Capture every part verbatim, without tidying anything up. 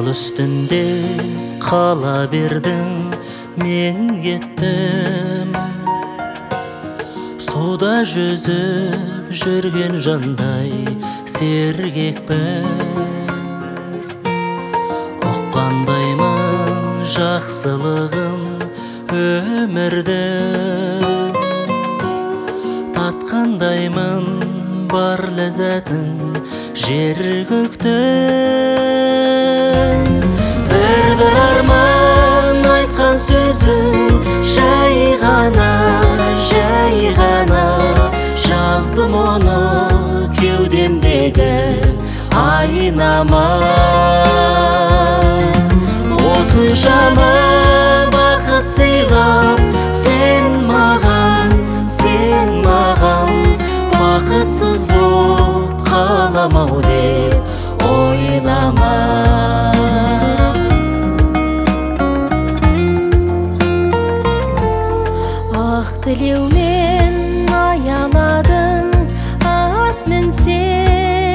үстінде қала бердің, мен кеттім. Суда жүзіп жүрген жандай сергекпін. Оққандаймын жақсылығын өмірді, татқандаймын бар ләззатын жер көктен. Бір-бір арман айтқан сөзің жай ғана, жай ғана жаздым оны кеудемдегі айнама. Осыншама бақыт сыйлап сен маған, сен маған, бақытсыз боп қаламау деп ойлама. Ақ тілеумен аяладың ат мінсең,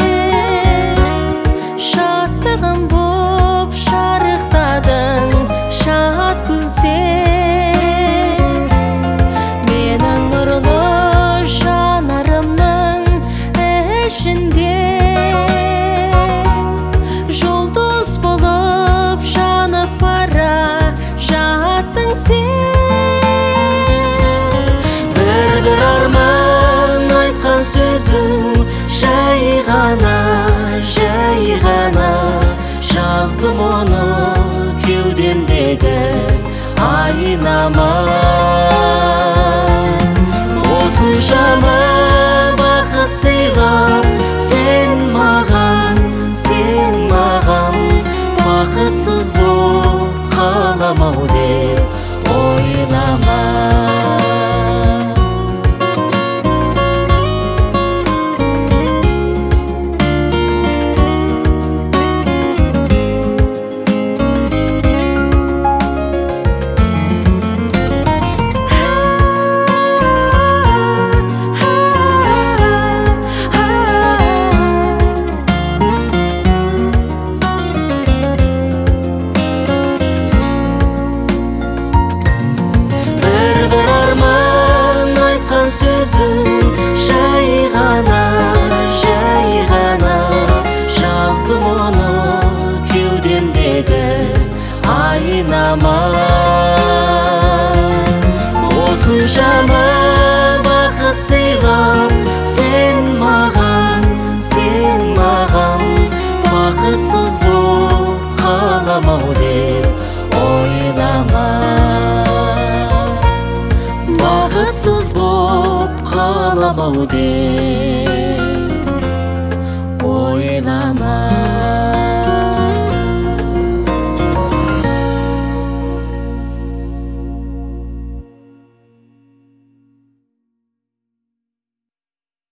шаттығым боп шарықтадың шат күлсең. Менің нұрлы жанарымның ішінде жұлдыз болып жанып бара жаттың сен. Бір арман айтқан сөзің жай ғана, жай ғана жаздым оны кеудемдегі айнама. Осыншама бақыт сыйлап сен маған, сен маған, бақытсыз боп қаламау деп ойлама. Сөзің жай ғана, жай ғана жаздым оны кеудемдегі айнама. Осыншама бақыт сыйлап сен маған, сен маған, бақытсыз боп қаламау деп ойлама. Бақытсыз боп қаламау деп